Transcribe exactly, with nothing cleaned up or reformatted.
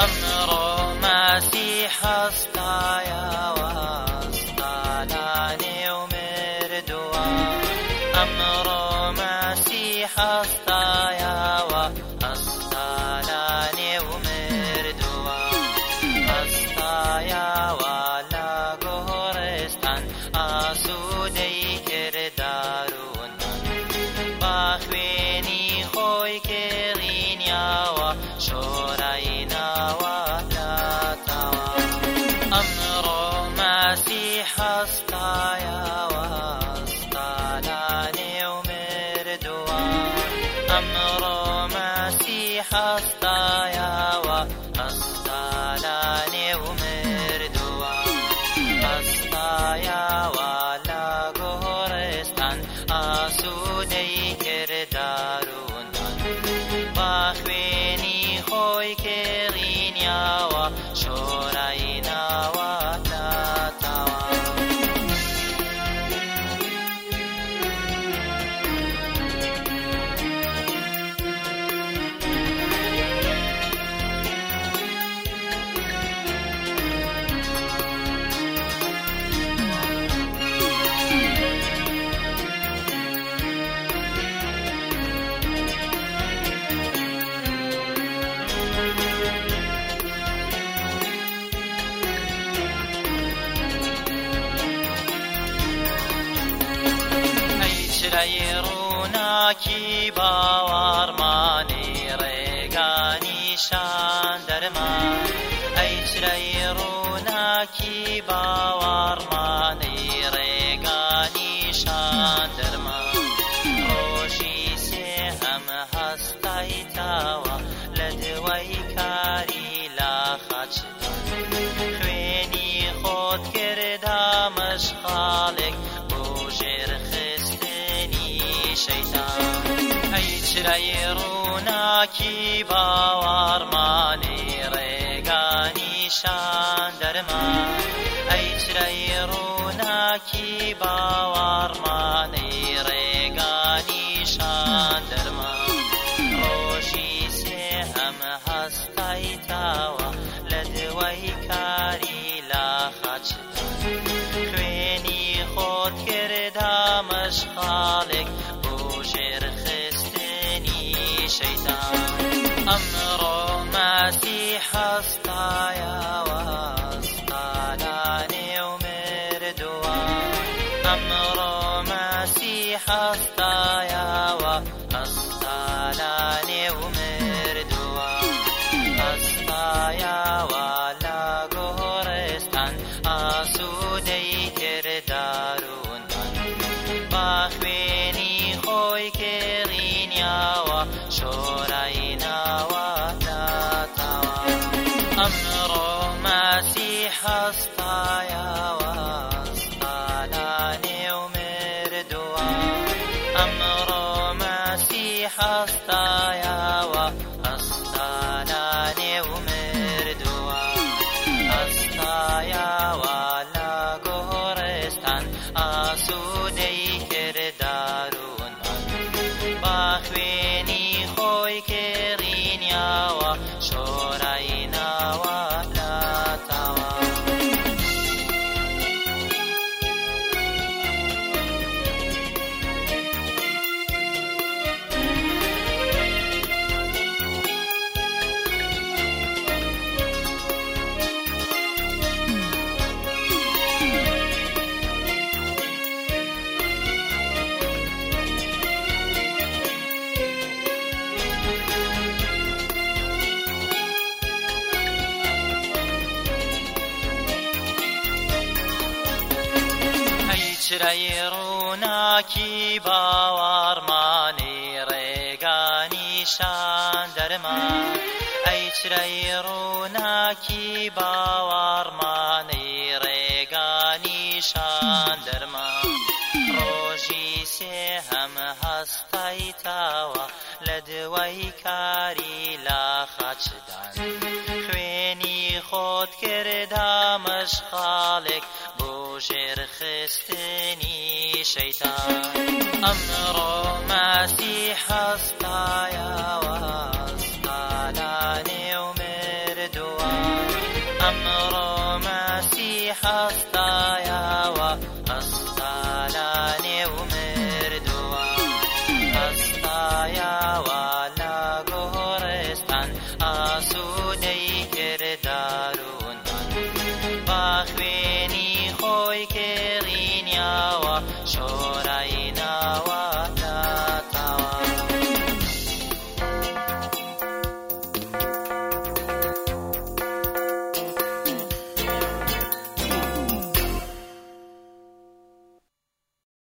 أمر مسيح أستايا وأستالاني ومردوا أمر مسيح أستايا وأستالاني ومردوا أستايا ولا قهرستان أسودي كردارون باخويني خوي كغين ياوا شورينا ولا توا أمر مسيح أستايا وأستالاني ومردوا أمر مسيح أستايا وأستالاني ومردوا أستايا ولا قهرستان أسودي كردارون باخويني خوي كغين ياوا شورينا ولا توا شريرونا كي باور ماني ريغاني شاندرما أي شريرونا كي باور ماني ريغاني شاندرما روشي سهم هستاي تاوا لدوي كاري لا خاتشتان خويني خود كردا مشخالك بوجر شيطان أي شريرونا كي باور ماني ريغاني شاندرما أي شريرونا كي باور ماني ريغاني شاندرما روشي سهم هستاي تاوا لدوي كاري لا خاتشتان خويني خود كردا مشخالك شيطان أمر مسيح أستايا وأستالاني ومردوا أمر مسيح أستايا وأستالاني ومردوا أستايا ولا قهرستان أسودي كردارون باخويني خوي كغين ياوا شورينا ولا توا أمر مسيح أستايا وأستالاني ومردوا أمر مسيح أستايا وأستالاني ومردوا أستايا ولا قهرستان أسودي كردارون باخويني خوي كغين ياوا شورينا ولا توا شريرونا كي باور ماني ريغاني شاندرما أي شريرونا كي باور ماني ريغاني شاندرما روشي سهم هستاي تاوا لدوي كاري لا خاتشدان خويني خود كردا مشخالك بوجر خستني شيطان أمر مسيح أستايا